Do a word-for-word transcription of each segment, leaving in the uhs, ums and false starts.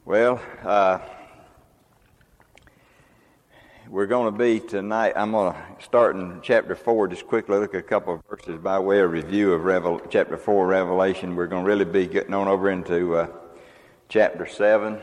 Well, uh, we're going to be tonight, I'm going to start in chapter four, just quickly look at a couple of verses by way of review of Revel- chapter four, Revelation. We're going to really be getting on over into uh, chapter seven.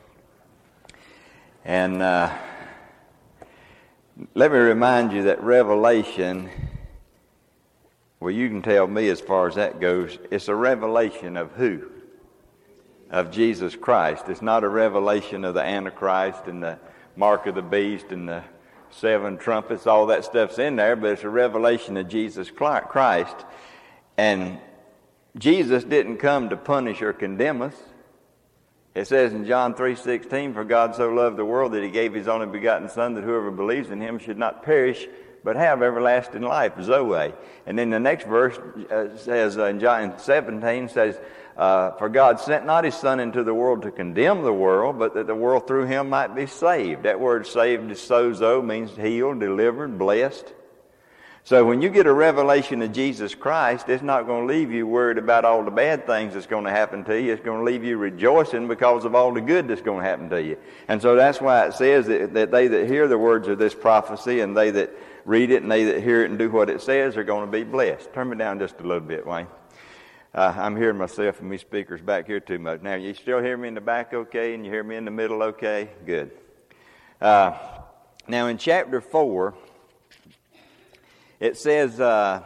And uh, let me remind you that Revelation, well, you can tell me as far as that goes, it's a revelation of who? Of Jesus Christ. It's not a revelation of the Antichrist and the mark of the beast and the seven trumpets. All that stuff's in there, but it's a revelation of Jesus Christ. And Jesus didn't come to punish or condemn us. It says in John three sixteen, "For God so loved the world that he gave his only begotten Son, that whoever believes in him should not perish, but have everlasting life," Zoe. And then the next verse uh, says uh, in John seventeen says, uh, "For God sent not his Son into the world to condemn the world, but that the world through him might be saved." That word saved is sozo, means healed, delivered, blessed. So when you get a revelation of Jesus Christ, it's not going to leave you worried about all the bad things that's going to happen to you. It's going to leave you rejoicing because of all the good that's going to happen to you. And so that's why it says that, that they that hear the words of this prophecy and they that read it and they that hear it and do what it says are going to be blessed. Turn me down just a little bit, Wayne. Uh, I'm hearing myself and me speakers back here too much. Now, you still hear me in the back okay, and you hear me in the middle okay? Good. Uh, now, in chapter four, it says, uh,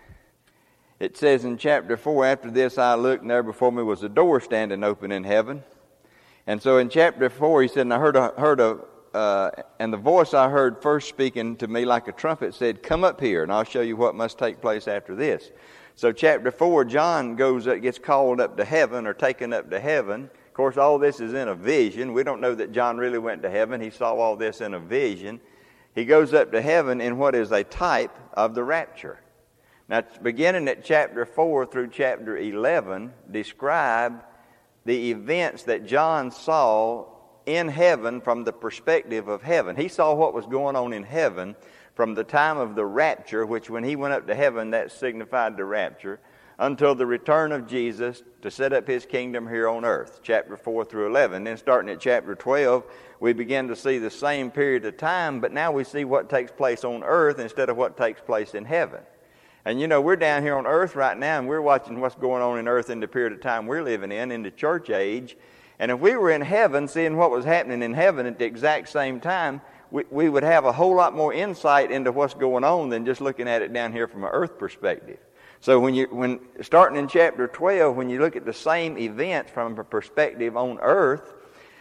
it says in chapter four, "After this I looked, and there before me was a door standing open in heaven." And so in chapter four, he said, "And I heard a, heard a Uh, and the voice I heard first speaking to me like a trumpet said, 'Come up here, and I'll show you what must take place after this.'" So chapter four, John goes, uh, gets called up to heaven or taken up to heaven. Of course, all this is in a vision. We don't know that John really went to heaven. He saw all this in a vision. He goes up to heaven in what is a type of the rapture. Now, beginning at chapter four through chapter eleven, describe the events that John saw in heaven from the perspective of heaven. He saw what was going on in heaven from the time of the rapture, which when he went up to heaven, that signified the rapture, until the return of Jesus to set up his kingdom here on earth, chapter four through eleven. Then starting at chapter twelve, we begin to see the same period of time, but now we see what takes place on earth instead of what takes place in heaven. And you know, we're down here on earth right now, and we're watching what's going on in earth in the period of time we're living in, in the church age. And if we were in heaven, seeing what was happening in heaven at the exact same time, we, we would have a whole lot more insight into what's going on than just looking at it down here from an earth perspective. So when you, when starting in chapter twelve, when you look at the same events from a perspective on earth,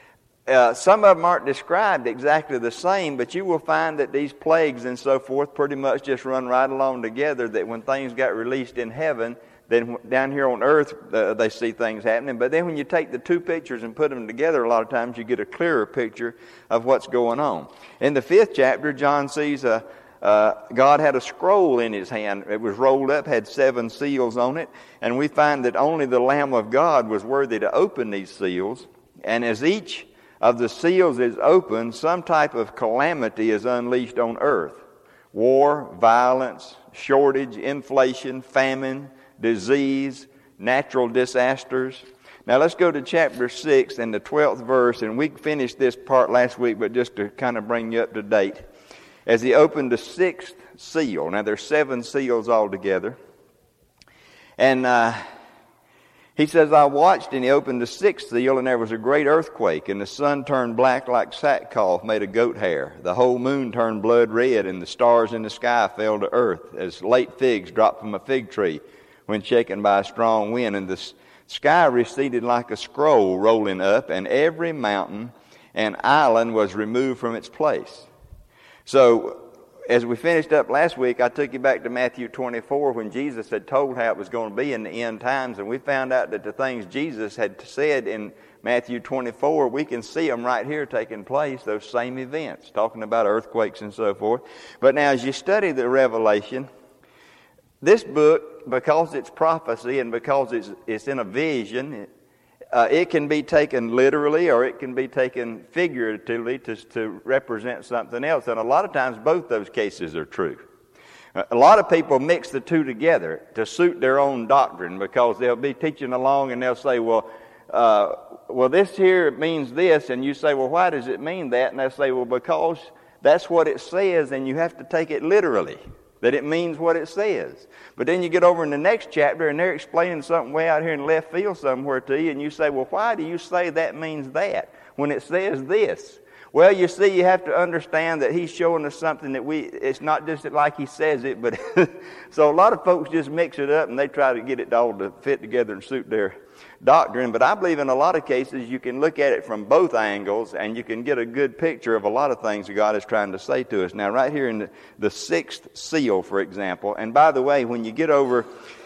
uh, some of them aren't described exactly the same, but you will find that these plagues and so forth pretty much just run right along together, that when things got released in heaven, then down here on earth, uh, they see things happening. But then when you take the two pictures and put them together, a lot of times you get a clearer picture of what's going on. In the fifth chapter, John sees a, uh, God had a scroll in his hand. It was rolled up, had seven seals on it. And we find that only the Lamb of God was worthy to open these seals. And as each of the seals is opened, some type of calamity is unleashed on earth. War, violence, shortage, inflation, famine, disease, natural disasters. Now let's go to chapter six and the twelfth verse, and we finished this part last week, but just to kind of bring you up to date. As he opened the sixth seal, now there's seven seals altogether, and uh, he says, "I watched, and he opened the sixth seal, and there was a great earthquake, and the sun turned black like sackcloth made of goat hair. The whole moon turned blood red, and the stars in the sky fell to earth, as late figs drop from a fig tree when shaken by a strong wind. And the sky receded like a scroll rolling up, and every mountain and island was removed from its place." So, as we finished up last week, I took you back to Matthew twenty-four when Jesus had told how it was going to be in the end times, and we found out that the things Jesus had said in Matthew twenty-four, we can see them right here taking place, those same events, talking about earthquakes and so forth. But now as you study the Revelation, this book, because it's prophecy and because it's, it's in a vision, uh, it can be taken literally or it can be taken figuratively to, to represent something else. And a lot of times both those cases are true. A lot of people mix the two together to suit their own doctrine, because they'll be teaching along and they'll say, well, uh, well, this here means this, and you say, well, why does it mean that? And they say, well, because that's what it says, and you have to take it literally, that it means what it says. But then you get over in the next chapter, and they're explaining something way out here in left field somewhere to you, and you say, well, why do you say that means that when it says this? Well, you see, you have to understand that he's showing us something that we, it's not just like he says it, but so a lot of folks just mix it up and they try to get it all to fit together and suit their doctrine. But I believe in a lot of cases you can look at it from both angles and you can get a good picture of a lot of things that God is trying to say to us. Now, right here in the, the sixth seal, for example, and by the way, when you get over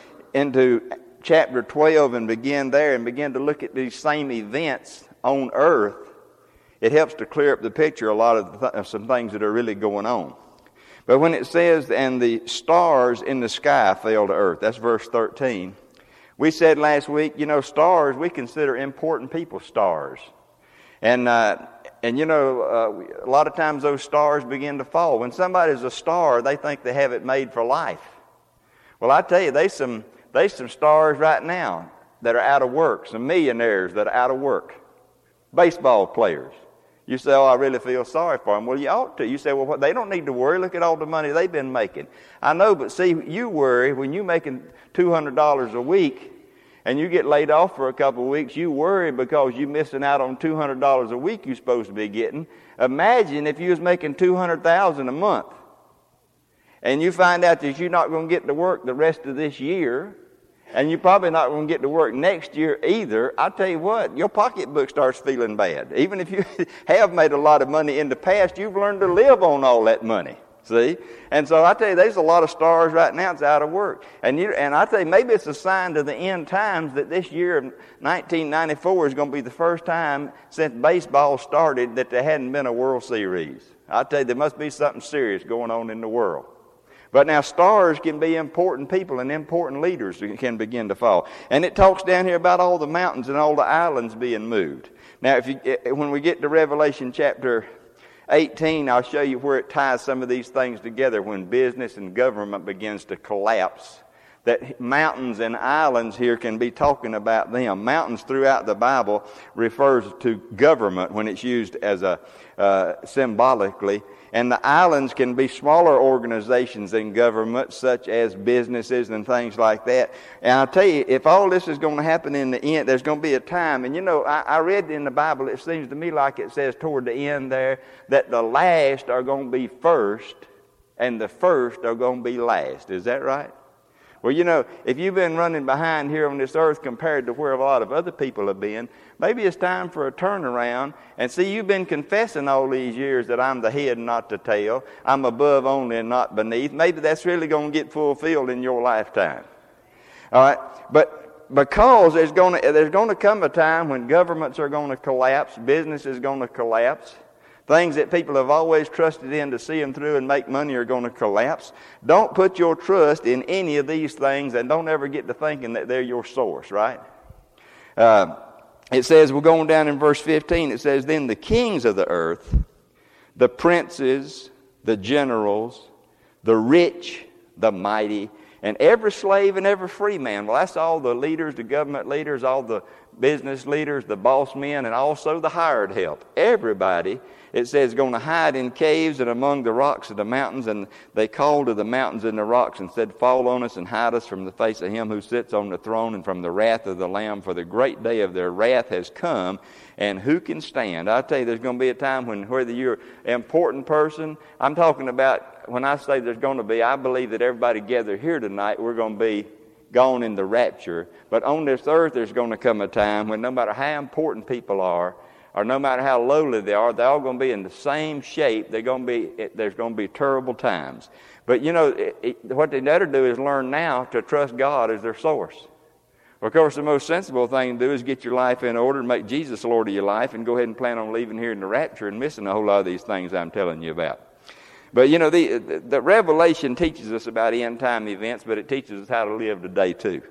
into chapter twelve and begin there and begin to look at these same events on earth, it helps to clear up the picture a lot of th- some things that are really going on. But when it says, and the stars in the sky fell to earth, that's verse thirteen. We said last week, you know, stars, we consider important people stars. And, uh, and you know, uh, a lot of times those stars begin to fall. When somebody's a star, they think they have it made for life. Well, I tell you, there's some, there's some stars right now that are out of work, some millionaires that are out of work, baseball players. You say, oh, I really feel sorry for them. Well, you ought to. You say, well, what, they don't need to worry. Look at all the money they've been making. I know, but see, you worry when you're making two hundred dollars a week and you get laid off for a couple of weeks. You worry because you're missing out on two hundred dollars a week you're supposed to be getting. Imagine if you was making two hundred thousand dollars a month and you find out that you're not going to get to work the rest of this year. And you're probably not going to get to work next year either. I tell you what, your pocketbook starts feeling bad. Even if you have made a lot of money in the past, you've learned to live on all that money. See? And so I tell you, there's a lot of stars right now that's out of work. And you, and I tell you, maybe it's a sign to the end times that this year of nineteen ninety-four is going to be the first time since baseball started that there hadn't been a World Series. I tell you, there must be something serious going on in the world. But now stars can be important people and important leaders who can begin to fall. And it talks down here about all the mountains and all the islands being moved. Now, if you, when we get to Revelation chapter eighteen, I'll show you where it ties some of these things together when business and government begins to collapse. That mountains and islands here can be talking about them. Mountains throughout the Bible refers to government when it's used as a uh, symbolically. And the islands can be smaller organizations than government, such as businesses and things like that. And I'll tell you, if all this is going to happen in the end, there's going to be a time. And you know, I, I read in the Bible, it seems to me like it says toward the end there, that the last are going to be first, and the first are going to be last. Is that right? Well, you know, if you've been running behind here on this earth compared to where a lot of other people have been, maybe it's time for a turnaround. And see, you've been confessing all these years that I'm the head and not the tail. I'm above only and not beneath. Maybe that's really going to get fulfilled in your lifetime. All right? But because there's going to, there's going to come a time when governments are going to collapse, business is going to collapse. Things that people have always trusted in to see them through and make money are going to collapse. Don't put your trust in any of these things, and don't ever get to thinking that they're your source, right? Uh, it says, we're going down in verse fifteen, it says, then the kings of the earth, the princes, the generals, the rich, the mighty, and every slave and every free man. Well, that's all the leaders, the government leaders, all the business leaders, the boss men, and also the hired help. Everybody, it says, going to hide in caves and among the rocks of the mountains. And they called to the mountains and the rocks and said, fall on us and hide us from the face of him who sits on the throne and from the wrath of the Lamb. For the great day of their wrath has come, and who can stand? I tell you, there's going to be a time when whether you're an important person, I'm talking about, when I say there's going to be, I believe that everybody gathered here tonight, we're going to be gone in the rapture. But on this earth, there's going to come a time when no matter how important people are, or no matter how lowly they are, they're all going to be in the same shape. They're going to be, it, there's going to be terrible times. But you know, it, it, what they better do is learn now to trust God as their source. Of course, the most sensible thing to do is get your life in order and make Jesus Lord of your life and go ahead and plan on leaving here in the rapture and missing a whole lot of these things I'm telling you about. But you know, the, the, the Revelation teaches us about end time events, but it teaches us how to live today too.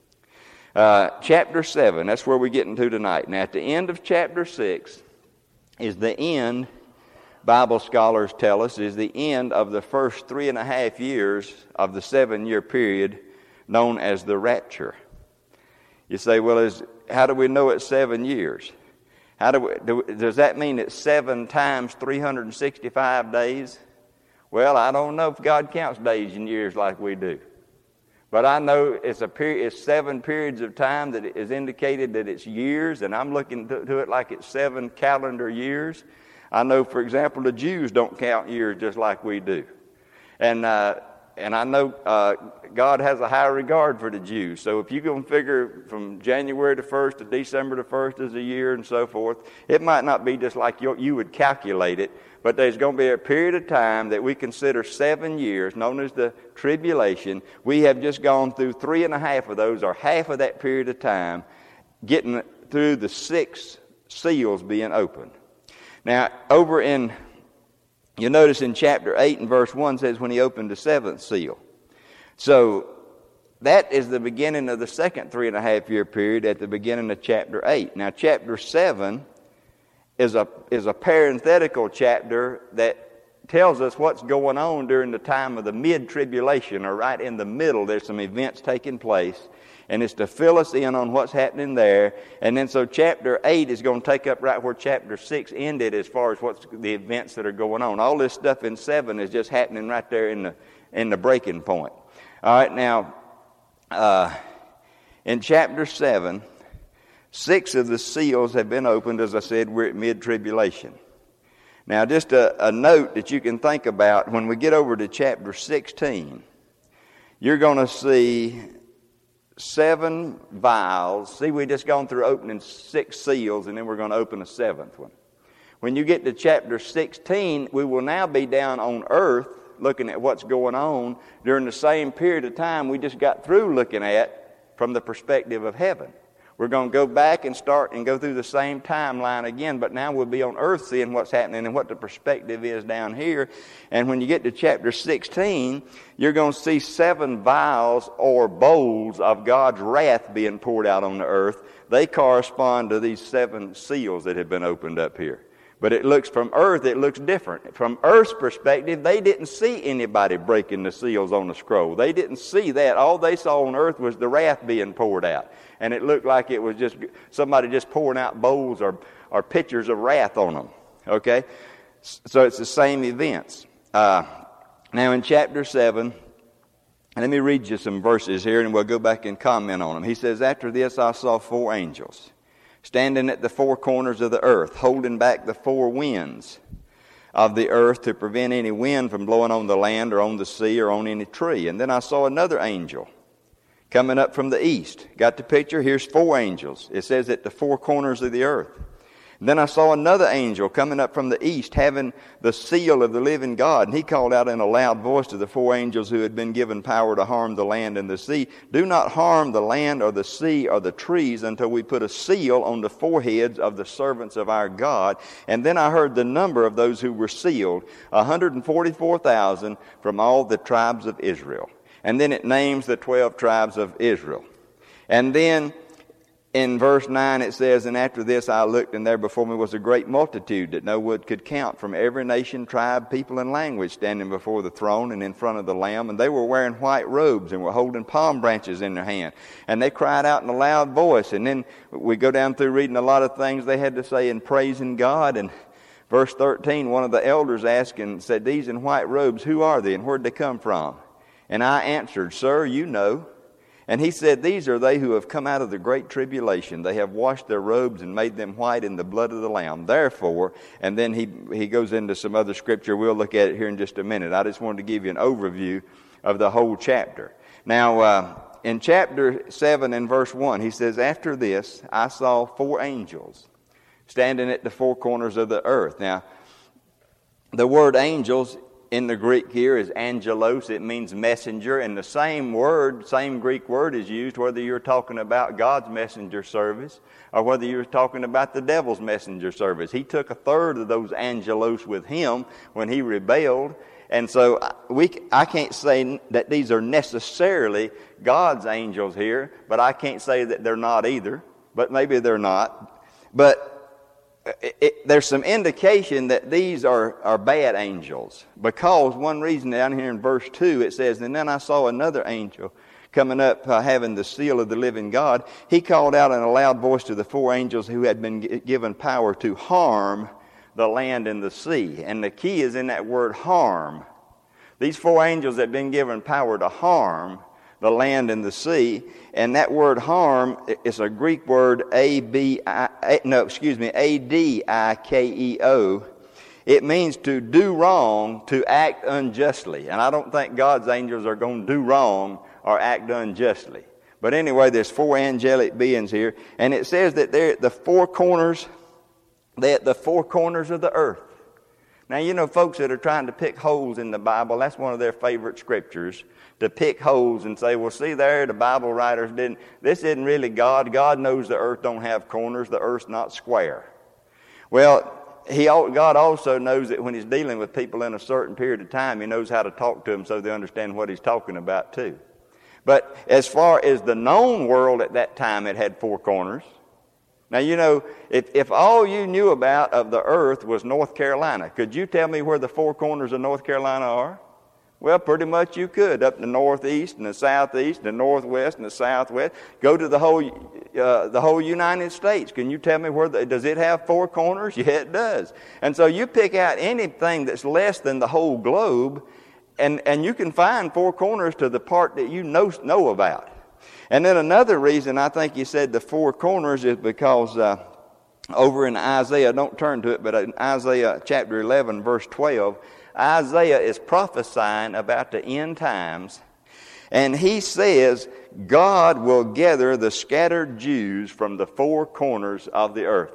Uh, chapter seven, that's where we're getting to tonight. Now, at the end of chapter six is the end, Bible scholars tell us, is the end of the first three and a half years of the seven-year period known as the rapture. You say, well, is how do we know it's seven years? How do we, do, does that mean it's seven times three hundred sixty-five days? Well, I don't know if God counts days and years like we do. But I know it's a period, it's seven periods of time that is indicated that it's years, and I'm looking to, to it like it's seven calendar years. I know, for example, the Jews don't count years just like we do. And uh, and I know uh, God has a high regard for the Jews. So if you're going to figure from January the first to December the first is a year and so forth, it might not be just like you, you would calculate it, but there's going to be a period of time that we consider seven years, known as the tribulation. We have just gone through three and a half of those, or half of that period of time, getting through the six seals being opened. Now, over in you notice in chapter eight and verse one says when he opened the seventh seal. So that is the beginning of the second three and a half year period at the beginning of chapter eight. Now chapter seven is a is a parenthetical chapter that tells us what's going on during the time of the mid-tribulation, or right in the middle. There's some events taking place, and it's to fill us in on what's happening there. And then so chapter eight is going to take up right where chapter six ended as far as what's the events that are going on. All this stuff in seven is just happening right there in the in the breaking point. All right, now uh, in chapter seven, six of the seals have been opened. As I said, we're at mid-tribulation. Now, just a, a note that you can think about, when we get over to chapter sixteen, you're going to see seven vials. See, we just gone through opening six seals, and then we're going to open a seventh one. When you get to chapter sixteen, we will now be down on earth looking at what's going on during the same period of time we just got through looking at from the perspective of heaven. We're going to go back and start and go through the same timeline again, but now we'll be on earth seeing what's happening and what the perspective is down here. And when you get to chapter sixteen, you're going to see seven vials or bowls of God's wrath being poured out on the earth. They correspond to these seven seals that have been opened up here. But it looks, from earth, it looks different. From earth's perspective, they didn't see anybody breaking the seals on the scroll. They didn't see that. All they saw on earth was the wrath being poured out. And it looked like it was just somebody just pouring out bowls or, or pitchers of wrath on them. Okay? So it's the same events. Uh, now in chapter seven, let me read you some verses here and we'll go back and comment on them. He says, "After this I saw four angels standing at the four corners of the earth, holding back the four winds of the earth to prevent any wind from blowing on the land or on the sea or on any tree. And then I saw another angel coming up from the east." Got the picture? Here's four angels. It says at the four corners of the earth. And then I saw another angel coming up from the east, having the seal of the living God. And he called out in a loud voice to the four angels who had been given power to harm the land and the sea, "Do not harm the land or the sea or the trees until we put a seal on the foreheads of the servants of our God." And then I heard the number of those who were sealed, one hundred forty-four thousand from all the tribes of Israel. And then it names the twelve tribes of Israel. And then in verse nine it says, "And after this I looked, and there before me was a great multitude that no one could count, from every nation, tribe, people, and language, standing before the throne and in front of the Lamb. And they were wearing white robes and were holding palm branches in their hand. And they cried out in a loud voice." And then we go down through reading a lot of things they had to say in praising God. And verse thirteen, one of the elders asked and said, "These in white robes, who are they and where'd they come from?" And I answered, "Sir, you know." And he said, "These are they who have come out of the great tribulation. They have washed their robes and made them white in the blood of the Lamb. Therefore," and then he, he goes into some other scripture. We'll look at it here in just a minute. I just wanted to give you an overview of the whole chapter. Now, uh, in chapter seven and verse one, he says, "After this I saw four angels standing at the four corners of the earth." Now, the word angels in the Greek here is angelos. It means messenger. And the same word, same Greek word is used whether you're talking about God's messenger service or whether you're talking about the devil's messenger service. He took a third of those angelos with him when he rebelled. And so we, I can't say that these are necessarily God's angels here, but I can't say that they're not either. But maybe they're not. But It, it, there's some indication that these are, are bad angels, because one reason down here in verse two it says, "And then I saw another angel coming up, uh, having the seal of the living God, he called out in a loud voice to the four angels who had been g- given power to harm the land and the sea. And the key is in that word harm. These four angels had been given power to harm the land and the sea. And that word harm is a Greek word, A B I, no, excuse me, A D I K E O. It means to do wrong, to act unjustly. And I don't think God's angels are going to do wrong or act unjustly. But anyway, there's four angelic beings here. And it says that they're at the four corners, they're at the four corners of the earth. Now, you know, folks that are trying to pick holes in the Bible, that's one of their favorite scriptures, to pick holes and say, well, see there, the Bible writers didn't, this isn't really God. God knows the earth don't have corners. The earth's not square. Well, He, God also knows that when He's dealing with people in a certain period of time, He knows how to talk to them so they understand what He's talking about too. But as far as the known world at that time, it had four corners. Now, you know, if, if all you knew about of the earth was North Carolina, could you tell me where the four corners of North Carolina are? Well, pretty much you could, up the northeast and the southeast, the northwest and the southwest. Go to the whole uh, the whole United States. Can you tell me where, the, does it have four corners? Yeah, it does. And so you pick out anything that's less than the whole globe, and, and you can find four corners to the part that you know, know about. And then another reason I think He said the four corners is because uh, over in Isaiah, don't turn to it, but in Isaiah chapter eleven, verse twelve, Isaiah is prophesying about the end times, and he says God will gather the scattered Jews from the four corners of the earth.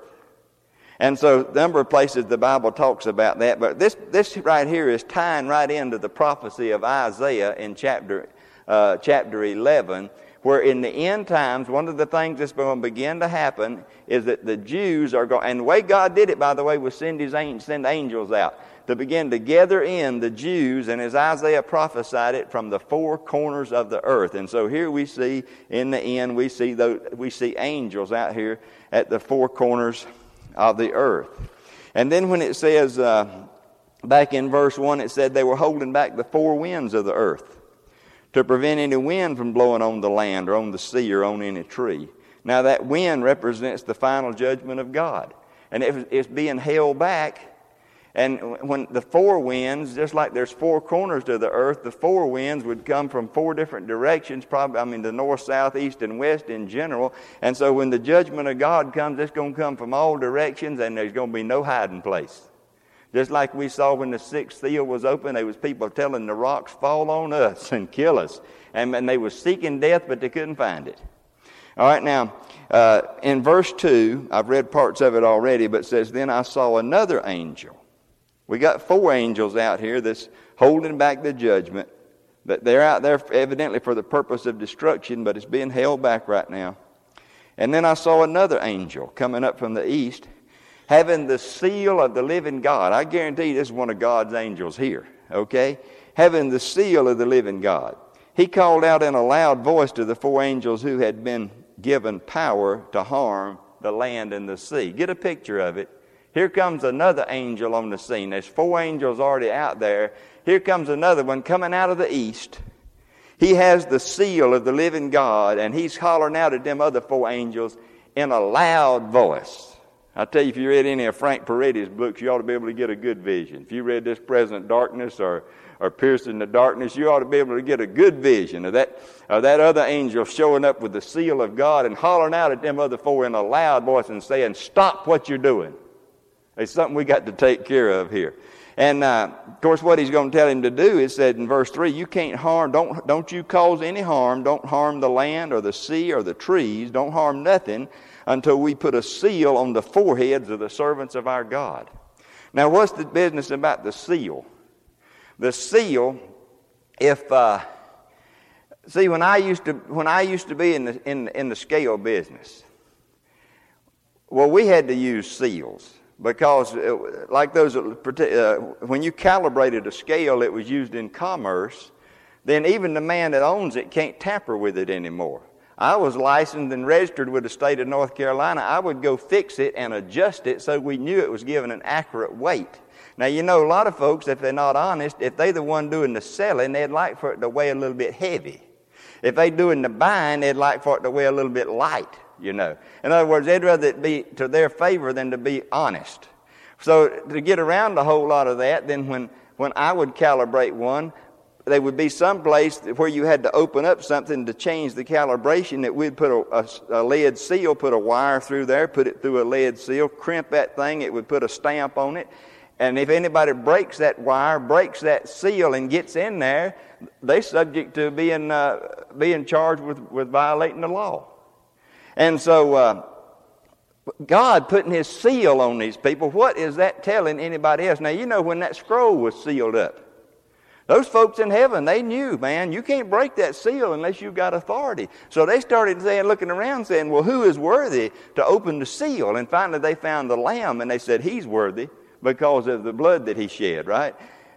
And so a number of places the Bible talks about that, but this, this right here is tying right into the prophecy of Isaiah in chapter, uh, chapter eleven, where in the end times, one of the things that's going to begin to happen is that the Jews are going, and the way God did it, by the way, was send his send angels out to begin to gather in the Jews, and as Isaiah prophesied it, from the four corners of the earth. And so here we see, in the end, we see those, we see angels out here at the four corners of the earth. And then when it says, uh, back in verse one, it said they were holding back the four winds of the earth to prevent any wind from blowing on the land or on the sea or on any tree. Now that wind represents the final judgment of God. And it, it's being held back. And when the four winds, just like there's four corners to the earth, the four winds would come from four different directions, probably, I mean, the north, south, east, and west in general. And so when the judgment of God comes, it's going to come from all directions, and there's going to be no hiding place. Just like we saw when the sixth seal was open, there was people telling the rocks, fall on us and kill us. And, and they were seeking death, but they couldn't find it. All right, now, uh, in verse two, I've read parts of it already, but it says, then I saw another angel. We got four angels out here that's holding back the judgment. That they're out there evidently for the purpose of destruction, but it's being held back right now. And then I saw another angel coming up from the east, having the seal of the living God. I guarantee you this is one of God's angels here, okay? Having the seal of the living God. He called out in a loud voice to the four angels who had been given power to harm the land and the sea. Get a picture of it. Here comes another angel on the scene. There's four angels already out there. Here comes another one coming out of the east. He has the seal of the living God, and he's hollering out at them other four angels in a loud voice. I tell you, if you read any of Frank Peretti's books, you ought to be able to get a good vision. If you read This Present Darkness or, or Piercing the Darkness, you ought to be able to get a good vision of that, of that other angel showing up with the seal of God and hollering out at them other four in a loud voice and saying, stop what you're doing. It's something we got to take care of here. And, uh, of course, what he's going to tell him to do is said in verse three, you can't harm, don't, don't you cause any harm. Don't harm the land or the sea or the trees. Don't harm nothing until we put a seal on the foreheads of the servants of our God. Now, what's the business about the seal? The seal, if, uh, see, when I used to, when I used to be in the, in, in the scale business, well, we had to use seals. Because it, like those, uh, when you calibrated a scale that was used in commerce, then even the man that owns it can't tamper with it anymore. I was licensed and registered with the state of North Carolina. I would go fix it and adjust it so we knew it was given an accurate weight. Now, you know, a lot of folks, if they're not honest, if they're the one doing the selling, they'd like for it to weigh a little bit heavy. If they doing the buying, they'd like for it to weigh a little bit light, you know. In other words, they'd rather it be to their favor than to be honest. So to get around a whole lot of that, then when, when I would calibrate one, there would be some place where you had to open up something to change the calibration, that we'd put a, a, a lead seal, put a wire through there, put it through a lead seal, crimp that thing, it would put a stamp on it. And if anybody breaks that wire, breaks that seal and gets in there, they're subject to being uh, being charged with, with violating the law. And so uh, God putting His seal on these people, what is that telling anybody else? Now, you know, when that scroll was sealed up, those folks in heaven, they knew, man, you can't break that seal unless you've got authority. So they started saying, looking around saying, well, who is worthy to open the seal? And finally they found the Lamb, and they said, He's worthy because of the blood that He shed, right?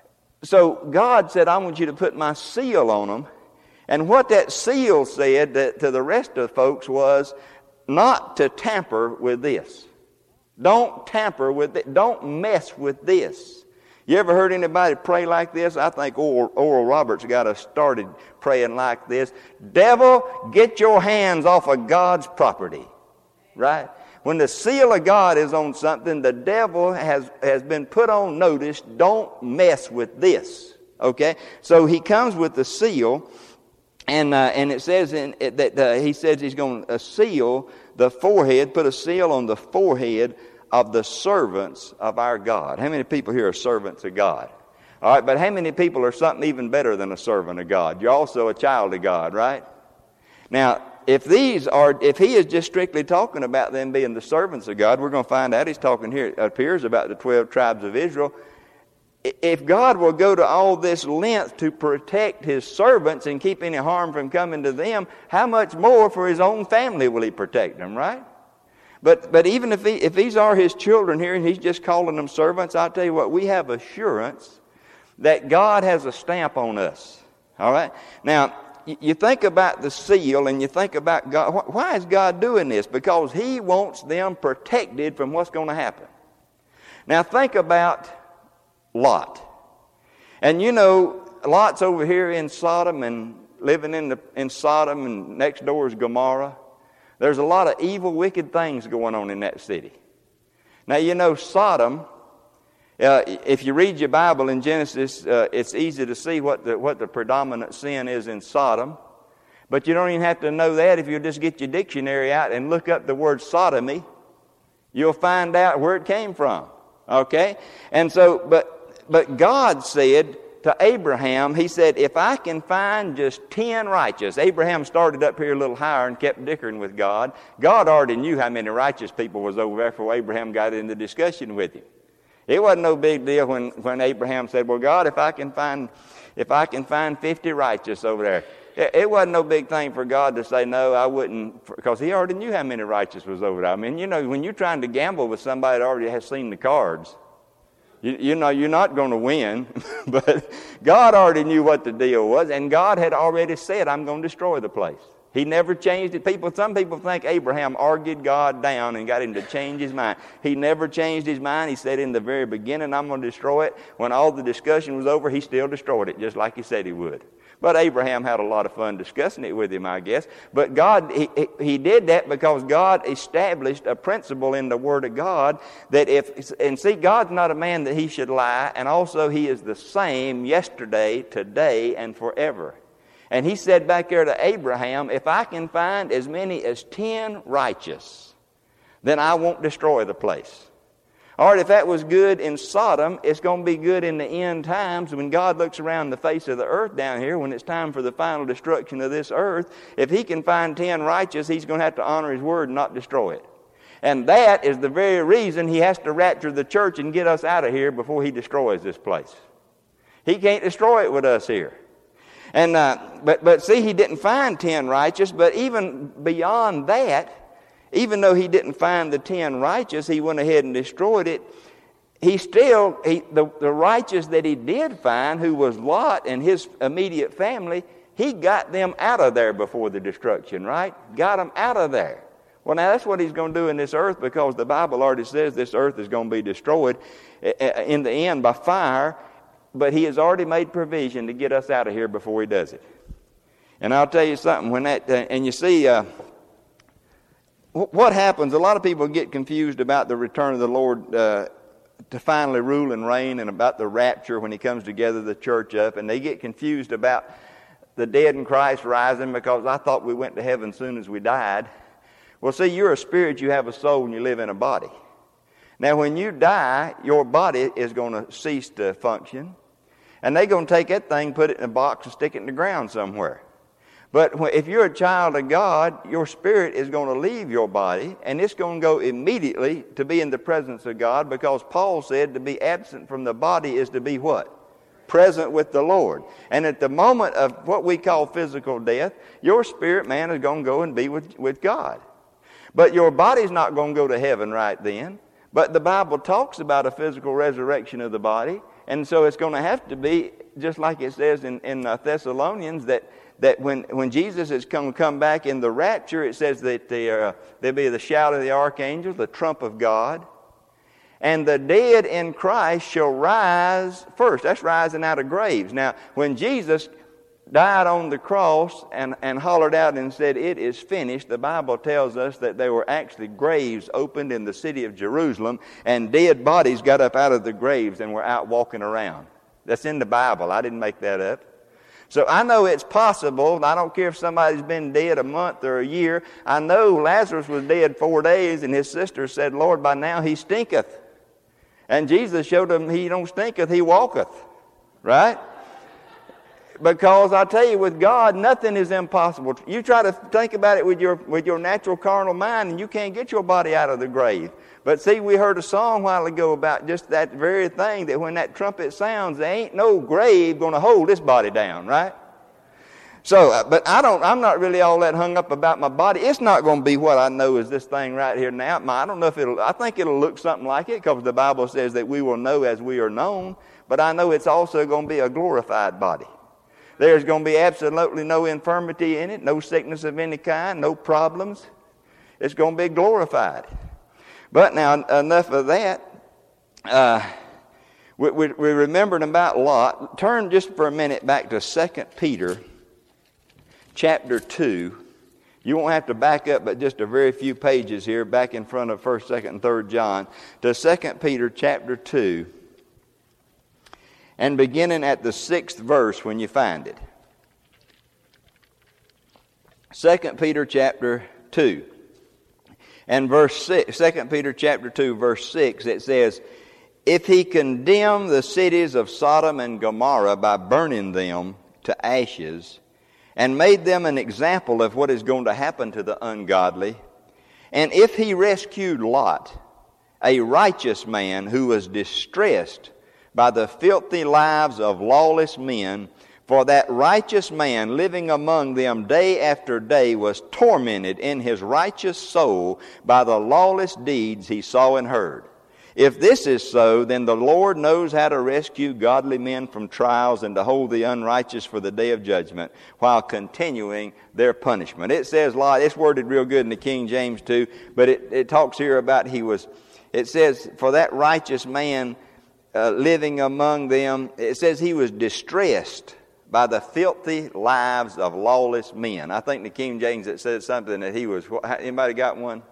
So God said, I want you to put my seal on them. And what that seal said to, to the rest of the folks was not to tamper with this. Don't tamper with it. Don't mess with this. You ever heard anybody pray like this? I think Oral, Oral Roberts got us started praying like this. Devil, get your hands off of God's property. Right? When the seal of God is on something, the devil has, has been put on notice. Don't mess with this. Okay? So he comes with the seal, and uh, and it says in it, that uh, he says he's going to seal the forehead, put a seal on the forehead of the servants of our God. How many people here are servants of God? All right, but how many people are something even better than a servant of God? You're also a child of God, right? Now, if these are, if he is just strictly talking about them being the servants of God, we're going to find out he's talking here, it appears, about the twelve tribes of Israel. If God will go to all this length to protect His servants and keep any harm from coming to them, how much more for His own family will He protect them, right? But but even if he, if these are His children here and He's just calling them servants, I'll tell you what, we have assurance that God has a stamp on us. All right? Now, you think about the seal and you think about God. Why is God doing this? Because He wants them protected from what's going to happen. Now think about Lot. And you know, Lot's over here in Sodom and living in the in Sodom, and next door is Gomorrah. There's a lot of evil, wicked things going on in that city. Now you know Sodom. Uh, if you read your Bible in Genesis, uh, it's easy to see what the what the predominant sin is in Sodom. But you don't even have to know that. If you just get your dictionary out and look up the word sodomy, you'll find out where it came from. Okay? And so, but but God said to Abraham, He said, if I can find just ten righteous. Abraham started up here a little higher and kept dickering with God. God already knew how many righteous people was over there before Abraham got into discussion with him. It wasn't no big deal when, when Abraham said, well, God, if I can find if I can find fifty righteous over there. It, it wasn't no big thing for God to say, no, I wouldn't, because He already knew how many righteous was over there. I mean, you know, when you're trying to gamble with somebody that already has seen the cards, you, you know, you're not going to win. But God already knew what the deal was, and God had already said, I'm going to destroy the place. He never changed it. People, some people think Abraham argued God down and got him to change his mind. He never changed his mind. He said in the very beginning, I'm going to destroy it. When all the discussion was over, He still destroyed it, just like He said He would. But Abraham had a lot of fun discussing it with him, I guess. But God, he, he did that because God established a principle in the Word of God that if, and see, God's not a man that He should lie, and also He is the same yesterday, today, and forever. And He said back there to Abraham, if I can find as many as ten righteous, then I won't destroy the place. All right, if that was good in Sodom, it's going to be good in the end times when God looks around the face of the earth down here, when it's time for the final destruction of this earth. If He can find ten righteous, He's going to have to honor His word and not destroy it. And that is the very reason He has to rapture the church and get us out of here before He destroys this place. He can't destroy it with us here. And uh, but but see, He didn't find ten righteous, but even beyond that, even though He didn't find the ten righteous, He went ahead and destroyed it. He still, he, the, the righteous that He did find, who was Lot and his immediate family, He got them out of there before the destruction, right? Got them out of there. Well, now that's what He's going to do in this earth, because the Bible already says this earth is going to be destroyed in the end by fire. But He has already made provision to get us out of here before He does it. And I'll tell you something, when that, uh, and you see, uh, what happens, a lot of people get confused about the return of the Lord uh, to finally rule and reign, and about the rapture when he comes to gather the church up, and they get confused about the dead in Christ rising, because I thought we went to heaven as soon as we died. Well, see, you're a spirit, you have a soul, and you live in a body. Now, when you die, your body is going to cease to function, and they're going to take that thing, put it in a box, and stick it in the ground somewhere. But if you're a child of God, your spirit is going to leave your body, and it's going to go immediately to be in the presence of God, because Paul said to be absent from the body is to be what? Present with the Lord. And at the moment of what we call physical death, your spirit man is going to go and be with, with God. But your body's not going to go to heaven right then. But the Bible talks about a physical resurrection of the body, and so it's going to have to be, just like it says in, in uh, Thessalonians, that that when, when Jesus is come come back in the rapture, it says that the, uh, there'll be the shout of the archangel, the trump of God, and the dead in Christ shall rise first. That's rising out of graves. Now, when Jesus died on the cross and, and hollered out and said, "It is finished," the Bible tells us that there were actually graves opened in the city of Jerusalem, and dead bodies got up out of the graves and were out walking around. That's in the Bible. I didn't make that up. So I know it's possible. I don't care if somebody's been dead a month or a year. I know Lazarus was dead four days, and his sister said, "Lord, by now he stinketh." And Jesus showed him he don't stinketh, he walketh. Right? Because I tell you, with God, nothing is impossible. You try to think about it with your with your natural carnal mind, and you can't get your body out of the grave. But see, we heard a song a while ago about just that very thing, that when that trumpet sounds, there ain't no grave going to hold this body down, right? So, uh, but I don't, I'm not really all that hung up about my body. It's not going to be what I know is this thing right here now. My, I don't know if it'll, I think it'll look something like it, because the Bible says that we will know as we are known. But I know it's also going to be a glorified body. There's going to be absolutely no infirmity in it, no sickness of any kind, no problems. It's going to be glorified. But now, enough of that. Uh, we, we, we remembered about Lot. Turn just for a minute back to Second Peter chapter two. You won't have to back up but just a very few pages here, back in front of First, Second, and Third John, to Second Peter chapter two, and beginning at the sixth verse when you find it. Second Peter chapter two. And verse six, Second Peter chapter two, verse six, it says, "If he condemn the cities of Sodom and Gomorrah by burning them to ashes, and made them an example of what is going to happen to the ungodly, and if he rescued Lot, a righteous man who was distressed by the filthy lives of lawless men, for that righteous man living among them day after day was tormented in his righteous soul by the lawless deeds he saw and heard. If this is so, then the Lord knows how to rescue godly men from trials and to hold the unrighteous for the day of judgment while continuing their punishment." It says Lot, it's worded real good in the King James too, but it, it talks here about he was, it says, for that righteous man uh, living among them, it says he was distressed by the filthy lives of lawless men. I think the King James, it says something that he was, anybody got one?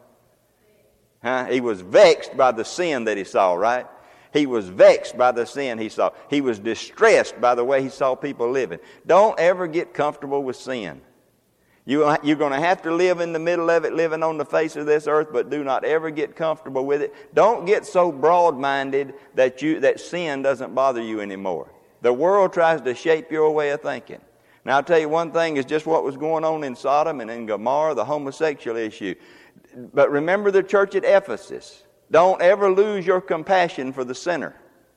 Huh? He was vexed by the sin that he saw, right? He was vexed by the sin he saw. He was distressed by the way he saw people living. Don't ever get comfortable with sin. You, you're going to have to live in the middle of it, living on the face of this earth, but do not ever get comfortable with it. Don't get so broad-minded that you that sin doesn't bother you anymore. The world tries to shape your way of thinking. Now, I'll tell you one thing is just what was going on in Sodom and in Gomorrah, the homosexual issue. But remember the church at Ephesus. Don't ever lose your compassion for the sinner.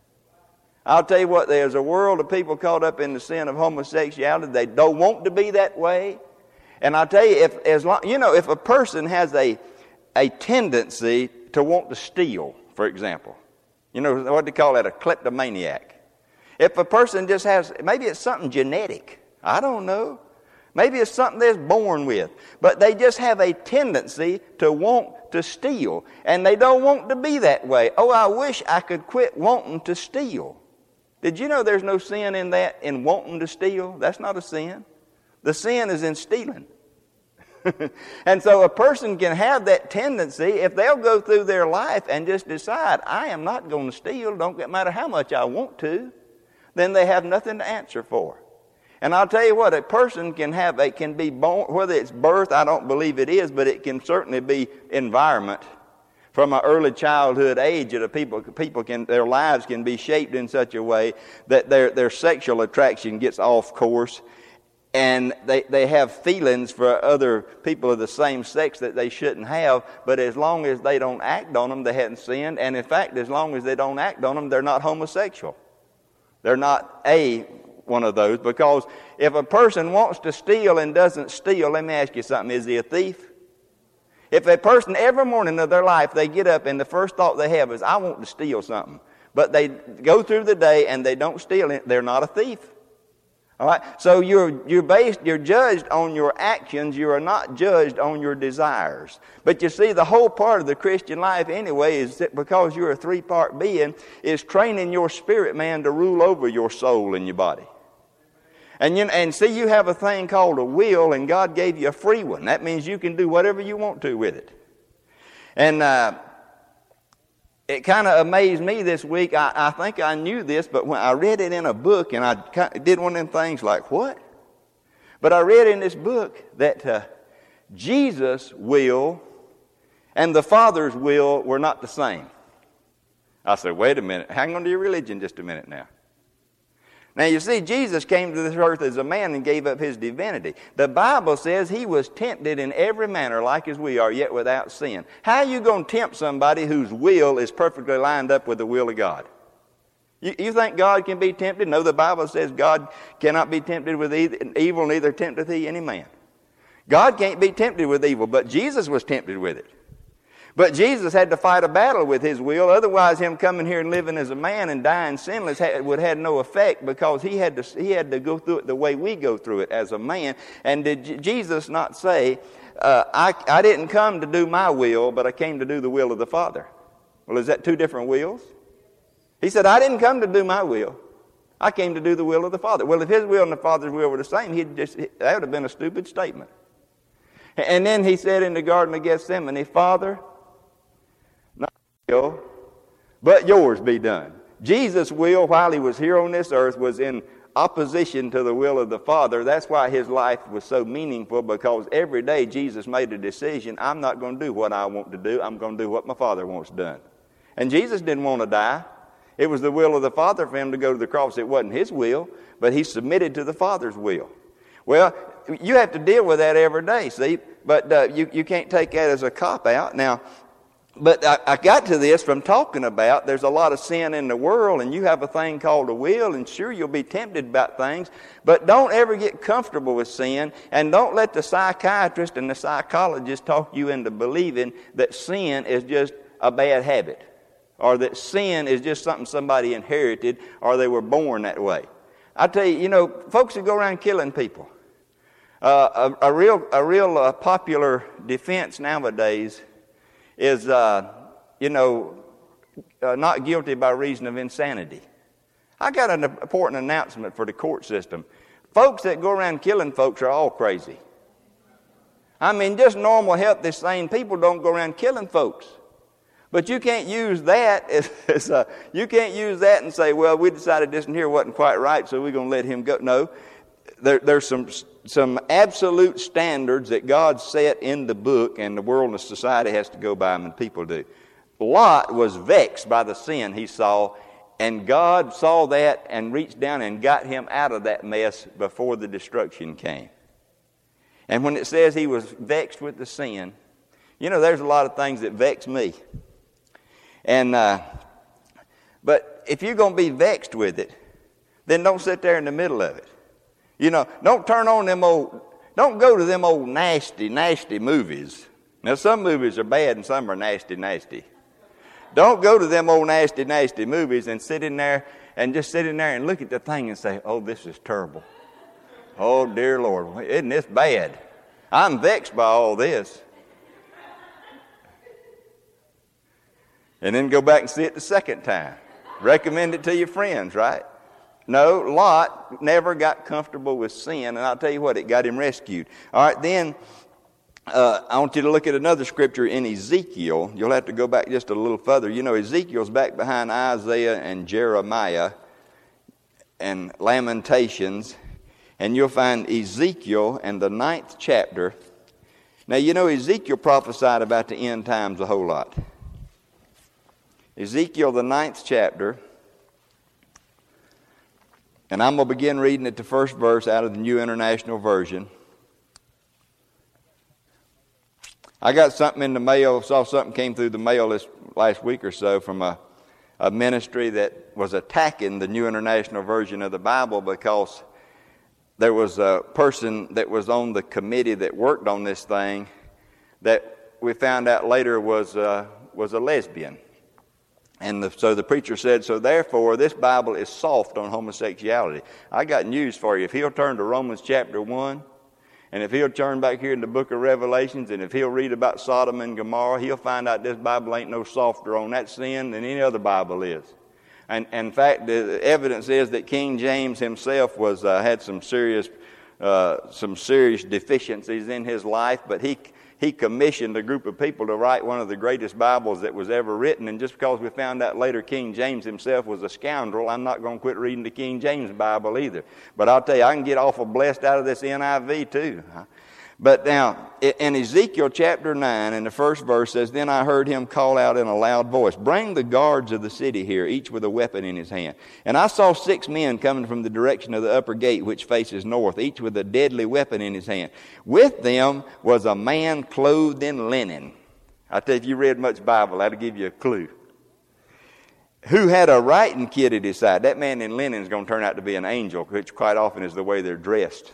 I'll tell you what, there's a world of people caught up in the sin of homosexuality. They don't want to be that way. And I'll tell you, if as long, you know, if a person has a, a tendency to want to steal, for example, you know, what do they call that, a kleptomaniac? If a person just has, maybe it's something genetic. I don't know. Maybe it's something they're born with. But they just have a tendency to want to steal. And they don't want to be that way. Oh, I wish I could quit wanting to steal. Did you know there's no sin in that, in wanting to steal? That's not a sin. The sin is in stealing. And so a person can have that tendency if they'll go through their life and just decide, I am not going to steal, don't matter how much I want to, then they have nothing to answer for. And I'll tell you what, a person can have, it can be born, whether it's birth, I don't believe it is, but it can certainly be environment. From an early childhood age, that people, people can, their lives can be shaped in such a way that their, their sexual attraction gets off course, and they, they have feelings for other people of the same sex that they shouldn't have, but as long as they don't act on them, they haven't sinned, and in fact, as long as they don't act on them, they're not homosexual. They're not a one of those, because if a person wants to steal and doesn't steal, let me ask you something, is he a thief? If a person, every morning of their life, they get up and the first thought they have is, I want to steal something, but they go through the day and they don't steal it, they're not a thief. All right? So you're you're based, you're judged on your actions, you are not judged on your desires. But you see, the whole part of the Christian life anyway is that because you're a three-part being, is training your spirit man to rule over your soul and your body. And you and see, you have a thing called a will, and God gave you a free one. That means you can do whatever you want to with it. And uh, it kind of amazed me this week. I, I think I knew this, but when I read it in a book, and I did one of them things like, what? But I read in this book that uh, Jesus' will and the Father's will were not the same. I said, wait a minute. Hang on to your religion just a minute now. Now, you see, Jesus came to this earth as a man and gave up his divinity. The Bible says he was tempted in every manner like as we are, yet without sin. How are you going to tempt somebody whose will is perfectly lined up with the will of God? You, you think God can be tempted? No, the Bible says God cannot be tempted with evil, neither tempteth he any man. God can't be tempted with evil, but Jesus was tempted with it. But Jesus had to fight a battle with his will. Otherwise, him coming here and living as a man and dying sinless had, would have no effect, because he had to he had to go through it the way we go through it as a man. And did J- Jesus not say, uh, I, I didn't come to do my will, but I came to do the will of the Father? Well, is that two different wills? He said, I didn't come to do my will. I came to do the will of the Father. Well, if his will and the Father's will were the same, he'd just, that would have been a stupid statement. And then he said in the Garden of Gethsemane, Father, but yours be done. Jesus' will while he was here on this earth was in opposition to the will of the Father. That's why his life was so meaningful, because every day Jesus made a decision. I'm not going to do what I want to do. I'm going to do what my Father wants done. And Jesus didn't want to die. It was the will of the Father for him to go to the cross. It wasn't his will, but he submitted to the Father's will. Well, you have to deal with that every day, see? But uh, you, you can't take that as a cop-out. Now, But I, I got to this from talking about there's a lot of sin in the world, and you have a thing called a will, and sure, you'll be tempted about things, but don't ever get comfortable with sin, and don't let the psychiatrist and the psychologist talk you into believing that sin is just a bad habit, or that sin is just something somebody inherited, or they were born that way. I tell you, you know, folks who go around killing people, uh, a, a real, a real uh, popular defense nowadays is, uh, you know, uh, not guilty by reason of insanity. I got an important announcement for the court system. Folks that go around killing folks are all crazy. I mean, just normal, healthy, sane people don't go around killing folks. But you can't use that as, as uh, you can't use that and say, well, we decided this one here wasn't quite right, so we're going to let him go. No, there, there's some some absolute standards that God set in the book, and the world and the society has to go by them, and people do. Lot was vexed by the sin he saw, and God saw that and reached down and got him out of that mess before the destruction came. And when it says he was vexed with the sin, you know, there's a lot of things that vex me. And uh, but if you're going to be vexed with it, then don't sit there in the middle of it. You know, don't turn on them old, don't go to them old nasty, nasty movies. Now, some movies are bad and some are nasty, nasty. Don't go to them old nasty, nasty movies and sit in there and just sit in there and look at the thing and say, oh, this is terrible. Oh, dear Lord, isn't this bad? I'm vexed by all this. And then go back and see it the second time. Recommend it to your friends, right? No, Lot never got comfortable with sin, and I'll tell you what, it got him rescued. All right, then uh, I want you to look at another scripture in Ezekiel. You'll have to go back just a little further. You know, Ezekiel's back behind Isaiah and Jeremiah and Lamentations, and you'll find Ezekiel in the ninth chapter. Now, you know, Ezekiel prophesied about the end times a whole lot. Ezekiel, the ninth chapter, and I'm going to begin reading at the first verse out of the New International Version. I got something in the mail, saw something came through the mail this last week or so from a, a ministry that was attacking the New International Version of the Bible because there was a person that was on the committee that worked on this thing that we found out later was, uh, was a lesbian. And the, so the preacher said, so therefore this Bible is soft on homosexuality. I got news for you. If he'll turn to Romans chapter one, and if he'll turn back here in the book of Revelations, and if he'll read about Sodom and Gomorrah, he'll find out this Bible ain't no softer on that sin than any other Bible is. And, and in fact, the evidence is that King James himself was uh, had some serious uh, some serious deficiencies in his life, but he he commissioned a group of people to write one of the greatest Bibles that was ever written. And just because we found out later King James himself was a scoundrel, I'm not going to quit reading the King James Bible either. But I'll tell you, I can get awful blessed out of this N I V too. But now, in Ezekiel chapter nine, in the first verse says, then I heard him call out in a loud voice, bring the guards of the city here, each with a weapon in his hand. And I saw six men coming from the direction of the upper gate, which faces north, each with a deadly weapon in his hand. With them was a man clothed in linen. I tell you, if you read much Bible, that'll give you a clue. Who had a writing kit at his side. That man in linen is going to turn out to be an angel, which quite often is the way they're dressed.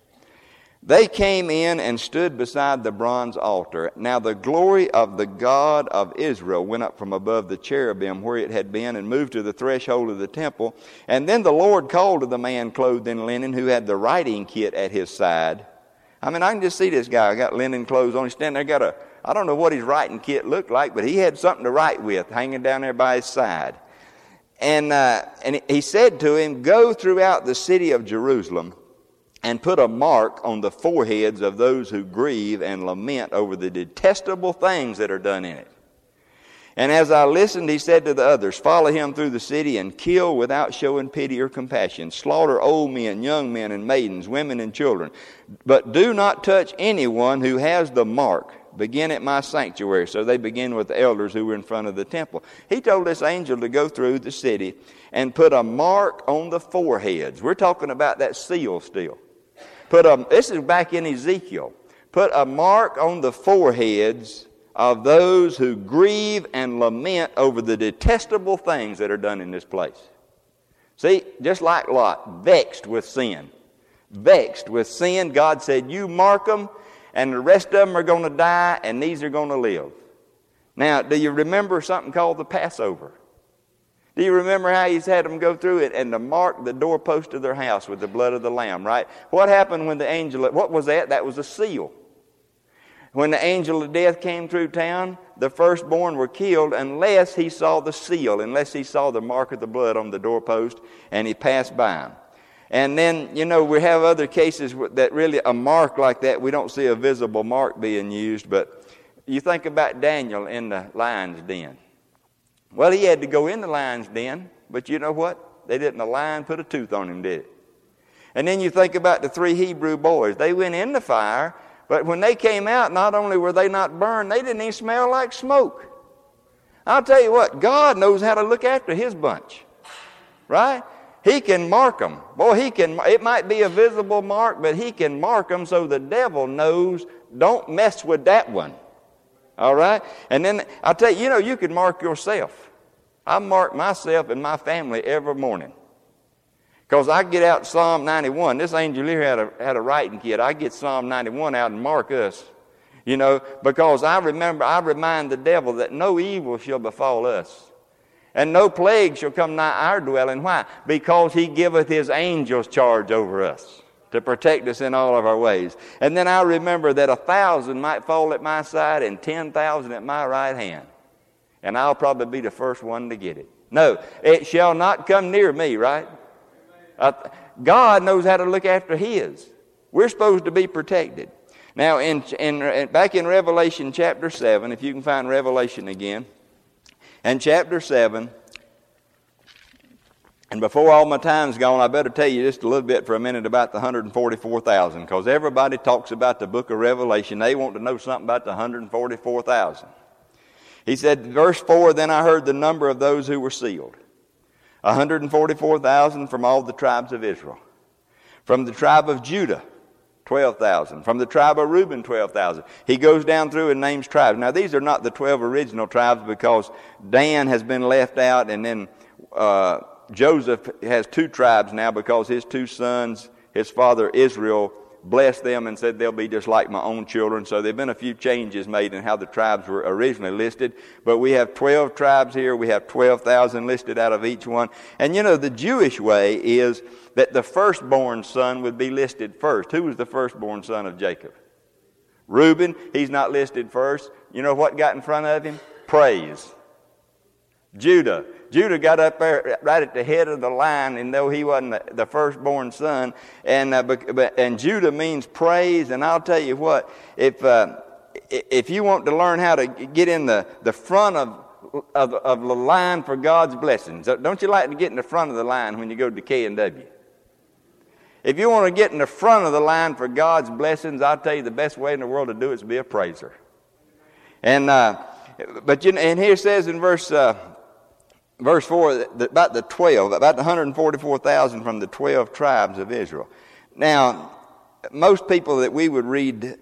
They came in and stood beside the bronze altar. Now the glory of the God of Israel went up from above the cherubim where it had been and moved to the threshold of the temple. And then the Lord called to the man clothed in linen who had the writing kit at his side. I mean, I can just see this guy. I got linen clothes on. He's standing there, got a, I don't know what his writing kit looked like, but he had something to write with hanging down there by his side. And, uh, and he said to him, go throughout the city of Jerusalem and put a mark on the foreheads of those who grieve and lament over the detestable things that are done in it. And as I listened, he said to the others, follow him through the city and kill without showing pity or compassion. Slaughter old men, young men and maidens, women and children. But do not touch anyone who has the mark. Begin at my sanctuary. So they begin with the elders who were in front of the temple. He told this angel to go through the city and put a mark on the foreheads. We're talking about that seal still. Put a, this is back in Ezekiel. Put a mark on the foreheads of those who grieve and lament over the detestable things that are done in this place. See, just like Lot, vexed with sin. Vexed with sin, God said, you mark them, and the rest of them are going to die, and these are going to live. Now, do you remember something called the Passover? Do you remember how he's had them go through it and to mark the doorpost of their house with the blood of the Lamb, right? What happened when the angel, what was that? That was a seal. When the angel of death came through town, the firstborn were killed unless he saw the seal, unless he saw the mark of the blood on the doorpost and he passed by him. And then, you know, we have other cases that really, a mark like that, we don't see a visible mark being used, but you think about Daniel in the lion's den. Well, he had to go in the lion's den, but you know what? They didn't, the lion put a tooth on him, did it? And then you think about the three Hebrew boys. They went in the fire, but when they came out, not only were they not burned, they didn't even smell like smoke. I'll tell you what, God knows how to look after his bunch, right? He can mark them. Boy, he can, it might be a visible mark, but he can mark them so the devil knows, don't mess with that one. All right? And then I'll tell you, you know, you can mark yourself. I mark myself and my family every morning. Because I get out Psalm ninety-one. This angel here had a, had a writing kit. I get Psalm ninety-one out and mark us. You know, because I remember, I remind the devil that no evil shall befall us. And no plague shall come nigh our dwelling. Why? Because he giveth his angels charge over us to protect us in all of our ways. And then I remember that a thousand might fall at my side and ten thousand at my right hand. And I'll probably be the first one to get it. No, it shall not come near me, right? Uh, God knows how to look after His. We're supposed to be protected. Now, in, in, back in Revelation chapter seven, if you can find Revelation again, and chapter seven, and before all my time's gone, I better tell you just a little bit for a minute about the one hundred forty-four thousand, because everybody talks about the book of Revelation. They want to know something about the one hundred forty-four thousand. He said, verse four, then I heard the number of those who were sealed. one hundred forty-four thousand from all the tribes of Israel. From the tribe of Judah, twelve thousand. From the tribe of Reuben, twelve thousand. He goes down through and names tribes. Now, these are not the twelve original tribes, because Dan has been left out, and then uh, Joseph has two tribes now because his two sons, his father Israel, blessed them and said they'll be just like my own children. So there have been a few changes made in how the tribes were originally listed. But we have twelve tribes here. We have twelve thousand listed out of each one. And you know, the Jewish way is that the firstborn son would be listed first. Who was the firstborn son of Jacob? Reuben. He's not listed first. You know what got in front of him? Praise. Judah. Judah got up there right at the head of the line, and though he wasn't the, the firstborn son, and uh, but, and Judah means praise. And I'll tell you what, if uh, if you want to learn how to get in the, the front of, of of the line for God's blessings, don't you like to get in the front of the line when you go to K and W? If you want to get in the front of the line for God's blessings, I'll tell you the best way in the world to do it is to be a praiser. And uh, but you know, and here it says in verse. Uh, Verse four, that about the twelve, about the one hundred forty-four thousand from the twelve tribes of Israel. Now, most people that we would read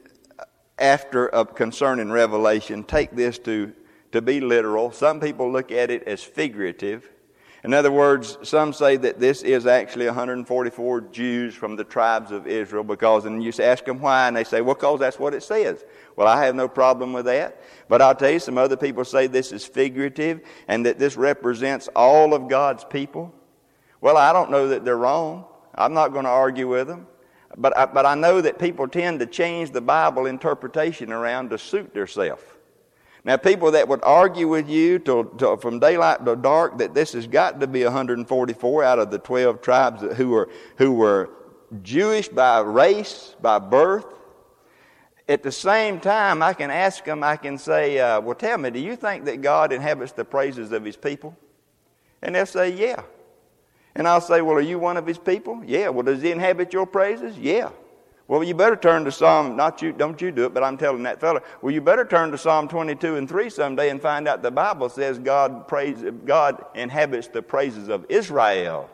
after uh, concerning Revelation take this to, to be literal. Some people look at it as figurative. In other words, some say that this is actually one hundred forty-four Jews from the tribes of Israel, because, and you ask them why, and they say, well, because that's what it says. Well, I have no problem with that. But I'll tell you, some other people say this is figurative and that this represents all of God's people. Well, I don't know that they're wrong. I'm not going to argue with them. But I, but I know that people tend to change the Bible interpretation around to suit themselves. Now, people that would argue with you till, till from daylight to dark that this has got to be one hundred forty-four out of the twelve tribes who were, who were Jewish by race, by birth. At the same time, I can ask them, I can say, uh, well, tell me, do you think that God inhabits the praises of His people? And they'll say, yeah. And I'll say, well, are you one of His people? Yeah. Well, does He inhabit your praises? Yeah. Well, you better turn to Psalm, not you, don't you do it, but I'm telling that fellow, well, you better turn to Psalm twenty-two and three someday and find out the Bible says God praise, God inhabits the praises of Israel.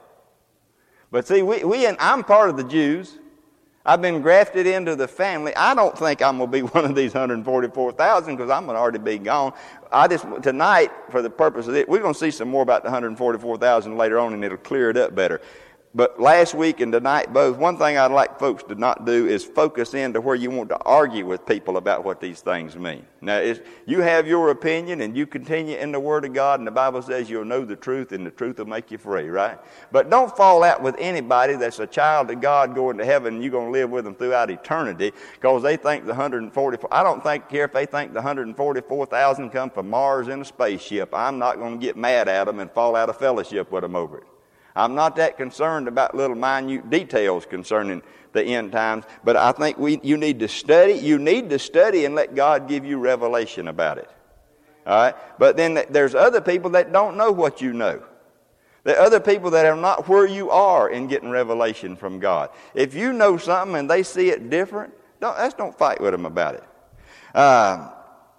But see, we, we and I'm part of the Jews. I've been grafted into the family. I don't think I'm going to be one of these one hundred forty-four thousand because I'm going to already be gone. I just, tonight, for the purpose of it, we're going to see some more about the one hundred forty-four thousand later on, and it'll clear it up better. But last week and tonight both, one thing I'd like folks to not do is focus into where you want to argue with people about what these things mean. Now, it's, you have your opinion and you continue in the Word of God, and the Bible says you'll know the truth and the truth will make you free, right? But don't fall out with anybody that's a child of God going to heaven and you're going to live with them throughout eternity because they think the one hundred forty-four, I don't think care if they think the one hundred forty-four thousand come from Mars in a spaceship. I'm not going to get mad at them and fall out of fellowship with them over it. I'm not that concerned about little minute details concerning the end times, but I think we you need to study. You need to study and let God give you revelation about it. All right? But then there's other people that don't know what you know. There are other people that are not where you are in getting revelation from God. If you know something and they see it different, don't, let's don't fight with them about it. Uh,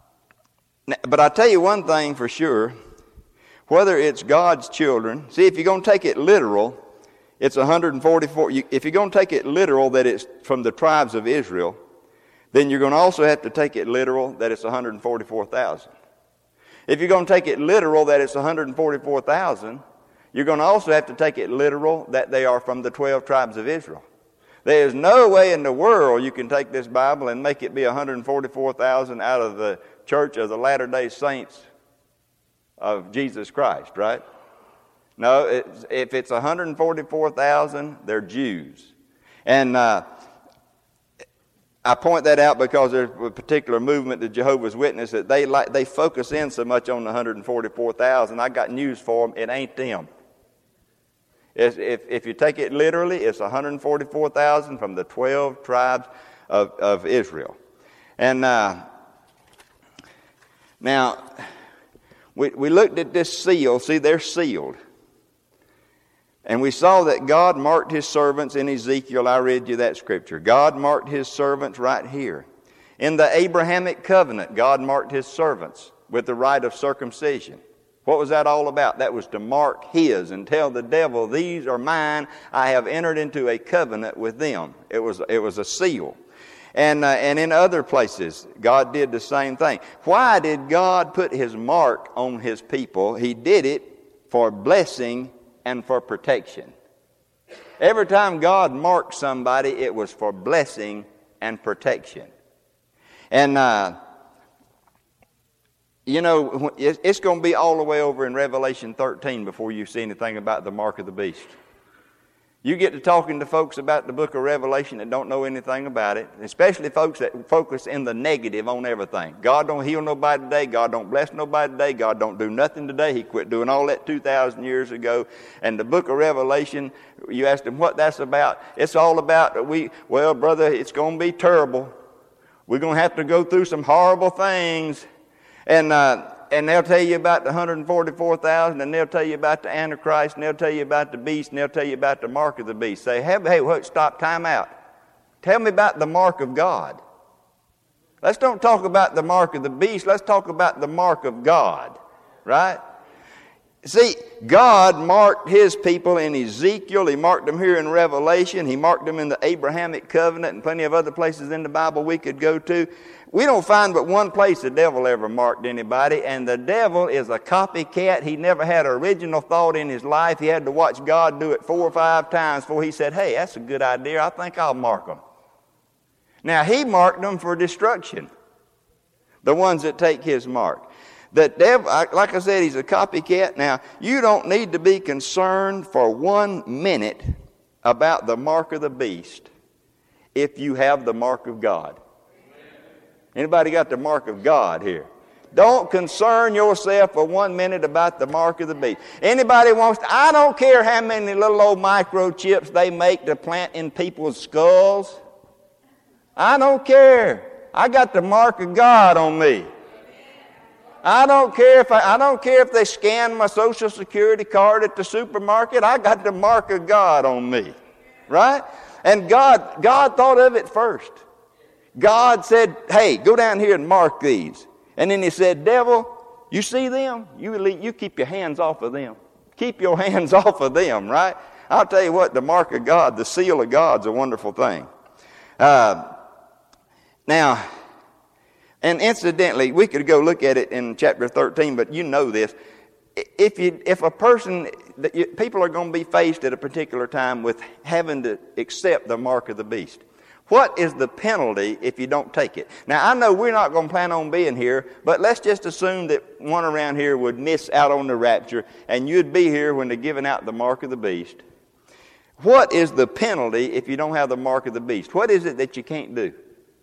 but I tell you one thing for sure. Whether it's God's children, see, if you're going to take it literal, it's one hundred forty-four. If you're going to take it literal that it's from the tribes of Israel, then you're going to also have to take it literal that it's one hundred forty-four thousand. If you're going to take it literal that it's one hundred forty-four thousand, you're going to also have to take it literal that they are from the twelve tribes of Israel. There is no way in the world you can take this Bible and make it be one hundred forty-four thousand out of the Church of the Latter-day Saints of Jesus Christ, right? No, it's, if it's one hundred forty-four thousand, they're Jews. And uh, I point that out because there's a particular movement, the Jehovah's Witnesses, that they like they focus in so much on the one hundred forty-four thousand. I got news for them, it ain't them. If, if, if you take it literally, it's one hundred forty-four thousand from the twelve tribes of, of Israel. And uh, now, we, we looked at this seal. See, they're sealed. And we saw that God marked his servants in Ezekiel. I read you that scripture. God marked his servants right here. In the Abrahamic covenant, God marked his servants with the rite of circumcision. What was that all about? That was to mark his and tell the devil, these are mine. I have entered into a covenant with them. It was, it was a seal. And, uh, and in other places, God did the same thing. Why did God put his mark on his people? He did it for blessing and for protection. Every time God marked somebody, it was for blessing and protection. And, uh, you know, it's going to be all the way over in Revelation thirteen before you see anything about the mark of the beast. You get to talking to folks about the book of Revelation that don't know anything about it, especially folks that focus in the negative on everything. God don't heal nobody today. God don't bless nobody today. God don't do nothing today. He quit doing all that two thousand years ago. And the book of Revelation, you ask them what that's about. It's all about, we. well, brother, it's going to be terrible. We're going to have to go through some horrible things. And uh, and they'll tell you about the one hundred forty-four thousand, and they'll tell you about the Antichrist, and they'll tell you about the beast, and they'll tell you about the mark of the beast. Say, hey, hey, what, stop, time out. Tell me about the mark of God. Let's don't talk about the mark of the beast. Let's talk about the mark of God, right? See, God marked his people in Ezekiel. He marked them here in Revelation. He marked them in the Abrahamic covenant and plenty of other places in the Bible we could go to. We don't find but one place the devil ever marked anybody, and the devil is a copycat. He never had an original thought in his life. He had to watch God do it four or five times before he said, hey, that's a good idea. I think I'll mark them. Now, he marked them for destruction, the ones that take his mark. The devil, like I said, he's a copycat. Now, you don't need to be concerned for one minute about the mark of the beast if you have the mark of God. Anybody got the mark of God here? Don't concern yourself for one minute about the mark of the beast. Anybody wants to, I don't care how many little old microchips they make to plant in people's skulls. I don't care. I got the mark of God on me. I don't care if I, I don't care if they scan my Social Security card at the supermarket. I got the mark of God on me, right? And God, God thought of it first. God said, "Hey, go down here and mark these." And then He said, "Devil, you see them? You you keep your hands off of them. Keep your hands off of them." Right? I'll tell you what, the mark of God, the seal of God's a wonderful thing. Uh, now. And incidentally, we could go look at it in chapter thirteen, but you know this. If you, if a person, people are going to be faced at a particular time with having to accept the mark of the beast. What is the penalty if you don't take it? Now, I know we're not going to plan on being here, but let's just assume that one around here would miss out on the rapture, and you'd be here when they're giving out the mark of the beast. What is the penalty if you don't have the mark of the beast? What is it that you can't do?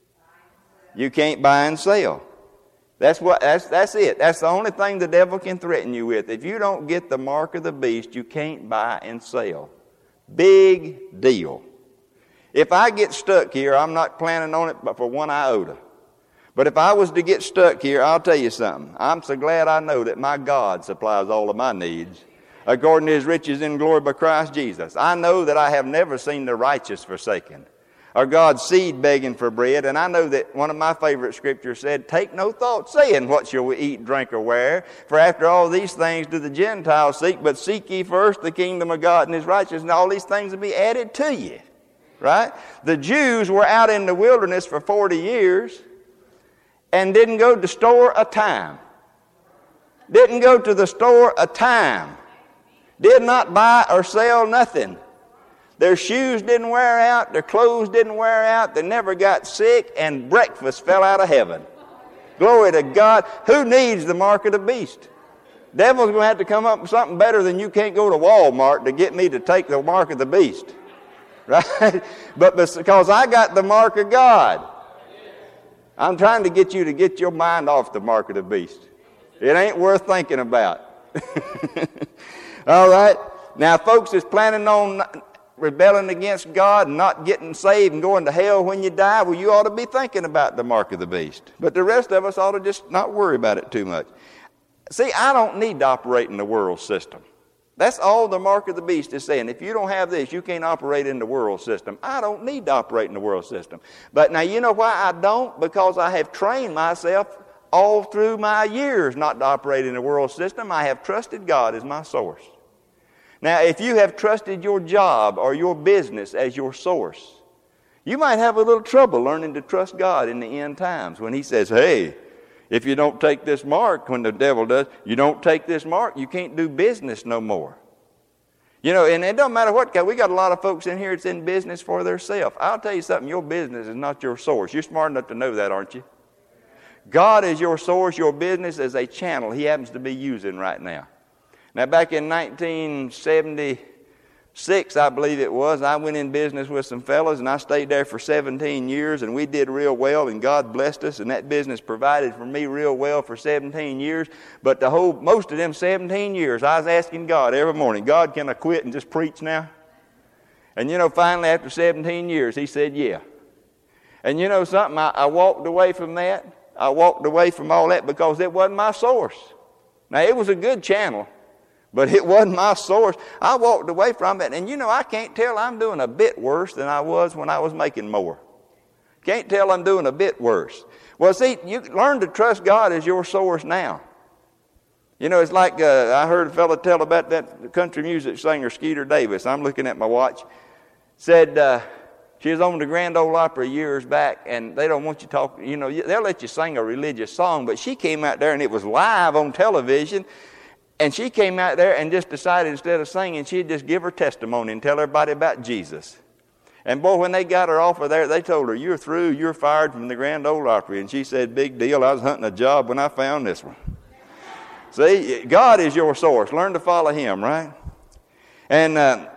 You can't buy and sell. That's what. That's that's it. That's the only thing the devil can threaten you with. If you don't get the mark of the beast, you can't buy and sell. Big deal. If I get stuck here, I'm not planning on it but for one iota. But if I was to get stuck here, I'll tell you something. I'm so glad I know that my God supplies all of my needs according to His riches in glory by Christ Jesus. I know that I have never seen the righteous forsaken, or God's seed begging for bread. And I know that one of my favorite scriptures said, "Take no thought, saying, what shall we eat, drink, or wear? For after all these things do the Gentiles seek, but seek ye first the kingdom of God and His righteousness, and all these things will be added to you." Right? The Jews were out in the wilderness for forty years and didn't go to store a time. Didn't go to the store a time. Did not buy or sell nothing. Their shoes didn't wear out. Their clothes didn't wear out. They never got sick, and breakfast fell out of heaven. Glory to God. Who needs the mark of the beast? Devil's going to have to come up with something better than you can't go to Walmart to get me to take the mark of the beast. Right? But because I got the mark of God. I'm trying to get you to get your mind off the mark of the beast. It ain't worth thinking about. All right? Now, folks is planning on rebelling against God and not getting saved and going to hell when you die, well, you ought to be thinking about the mark of the beast. But the rest of us ought to just not worry about it too much. See, I don't need to operate in the world system. That's all the mark of the beast is saying. If you don't have this, you can't operate in the world system. I don't need to operate in the world system. But now, you know why I don't? Because I have trained myself all through my years not to operate in the world system. I have trusted God as my source. Now, if you have trusted your job or your business as your source, you might have a little trouble learning to trust God in the end times when He says, hey, if you don't take this mark, when the devil does, you don't take this mark, you can't do business no more. You know, and it doesn't matter what, we got a lot of folks in here that's in business for themselves. I'll tell you something, your business is not your source. You're smart enough to know that, aren't you? God is your source, your business is a channel He happens to be using right now. Now, back in nineteen seventy-six, I believe it was, I went in business with some fellas, and I stayed there for seventeen years, and we did real well, and God blessed us, and that business provided for me real well for seventeen years. But the whole, most of them seventeen years, I was asking God every morning, God, can I quit and just preach now? And you know, finally, after seventeen years, He said, yeah. And you know something, I, I walked away from that. I walked away from all that because it wasn't my source. Now, it was a good channel, but it wasn't my source. I walked away from it, and you know, I can't tell I'm doing a bit worse than I was when I was making more. Can't tell I'm doing a bit worse. Well, see, you learn to trust God as your source now. You know, it's like uh, I heard a fellow tell about that country music singer, Skeeter Davis. I'm looking at my watch. Said uh, she was on the Grand Ole Opry years back, and they don't want you to talk, you know, they'll let you sing a religious song, but she came out there, and it was live on television. And she came out there and just decided instead of singing, she'd just give her testimony and tell everybody about Jesus. And boy, when they got her off of there, they told her, you're through, you're fired from the Grand Ole Opry. And she said, big deal, I was hunting a job when I found this one. See, God is your source. Learn to follow Him, right? And uh,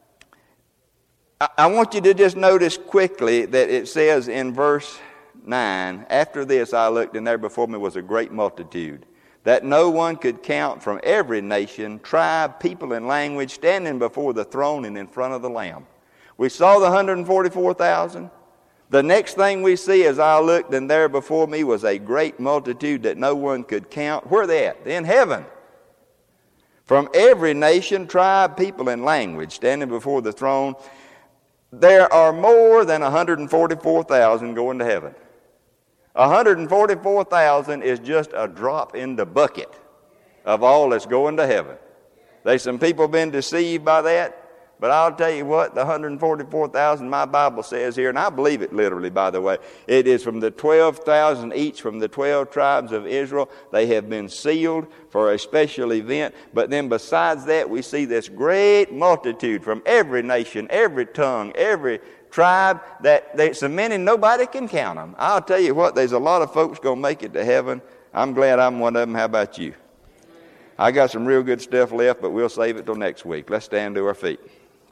I, I want you to just notice quickly that it says in verse nine, after this I looked, and there before me was a great multitude, that no one could count, from every nation, tribe, people, and language, standing before the throne and in front of the Lamb. We saw the one hundred forty-four thousand. The next thing we see as I looked, and there before me was a great multitude that no one could count. Where are they at? In heaven. From every nation, tribe, people, and language, standing before the throne. There are more than one hundred forty-four thousand going to heaven. one hundred forty-four thousand is just a drop in the bucket of all that's going to heaven. There's some people been deceived by that, but I'll tell you what, the one hundred forty-four thousand my Bible says here, and I believe it literally, by the way, it is from the twelve thousand each from the twelve tribes of Israel. They have been sealed for a special event. But then besides that, we see this great multitude from every nation, every tongue, every tribe, that they, so many nobody can count them. I'll tell you what, there's a lot of folks going to make it to heaven. I'm glad I'm one of them. How about you? I got some real good stuff left, but we'll save it till next week. Let's stand to our feet.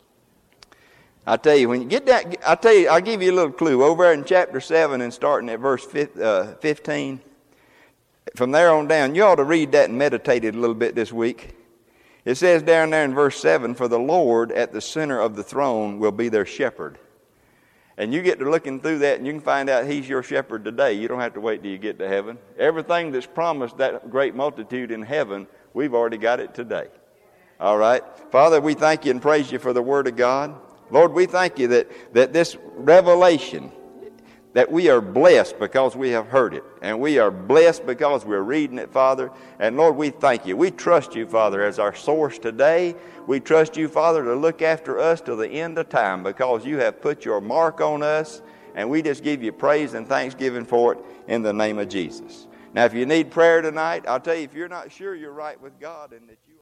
I tell you, when you get that, I tell you, I'll give you a little clue. Over there in chapter seven and starting at verse fifteen, from there on down, you ought to read that and meditate it a little bit this week. It says down there in verse seven, for the Lord at the center of the throne will be their shepherd. And you get to looking through that, and you can find out He's your shepherd today. You don't have to wait till you get to heaven. Everything that's promised that great multitude in heaven, we've already got it today. All right? Father, we thank You and praise You for the Word of God. Lord, we thank You that, that this revelation, that we are blessed because we have heard it. And we are blessed because we're reading it, Father. And Lord, we thank You. We trust You, Father, as our source today. We trust You, Father, to look after us till the end of time because You have put Your mark on us. And we just give You praise and thanksgiving for it in the name of Jesus. Now, if you need prayer tonight, I'll tell you, if you're not sure you're right with God and that you